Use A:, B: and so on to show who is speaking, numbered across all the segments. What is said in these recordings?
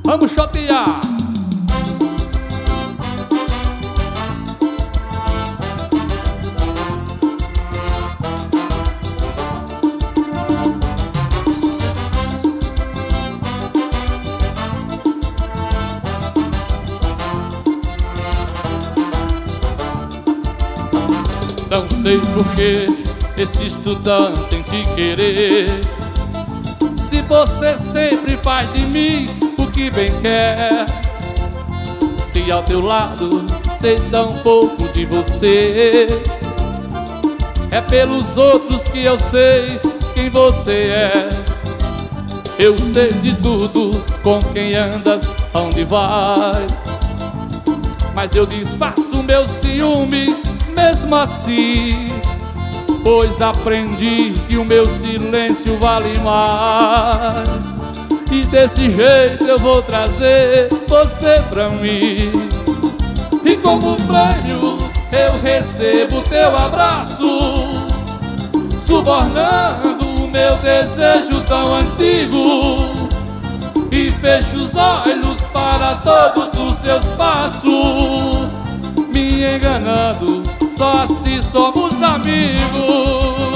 A: Vamos chotear. Não sei por que insisto tanto em te querer, se você sempre faz de mim o que bem quer. Se ao teu lado sei tão pouco de você, é pelos outros que eu sei quem você é. Eu sei de tudo, com quem andas, aonde vais, mas eu disfarço meu ciúme mesmo assim, pois aprendi que o meu silêncio vale mais. E desse jeito eu vou trazer você pra mim. E como prêmio eu recebo teu abraço, subornando o meu desejo tão antigo. E fecho os olhos para todos os seus passos, me enganando, só assim somos amigos.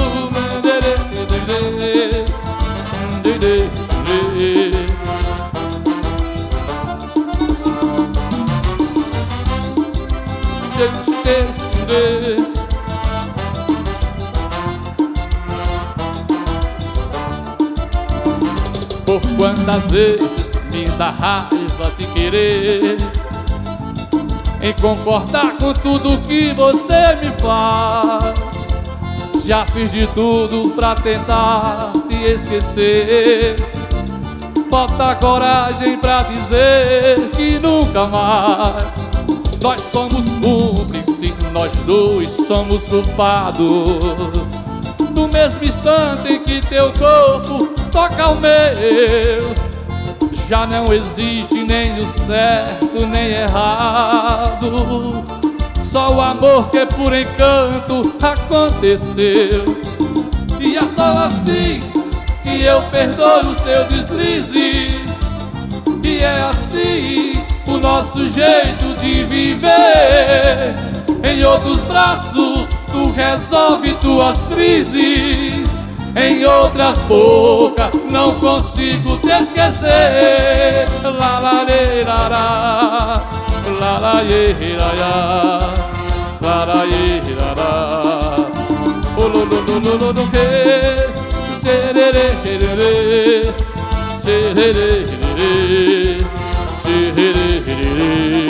A: Por quantas vezes me dá raiva te querer, em concordar com tudo que você me faz. Já fiz de tudo pra tentar te esquecer, falta coragem pra dizer que nunca mais. Nós somos cúmplices, nós dois somos culpados. No mesmo instante em que teu corpo toca o meu, já não existe nem o certo nem errado, só o amor que por encanto aconteceu. E é só assim que eu perdoo os teus deslizes, e é assim o nosso jeito de viver. Em outros braços tu resolve tuas crises, em outras bocas não consigo te esquecer. La la le la la, la la ye la ya, la la ye la la. Oh lo lo lo lo lo lo que, se re re re re, se re re re, se re re re.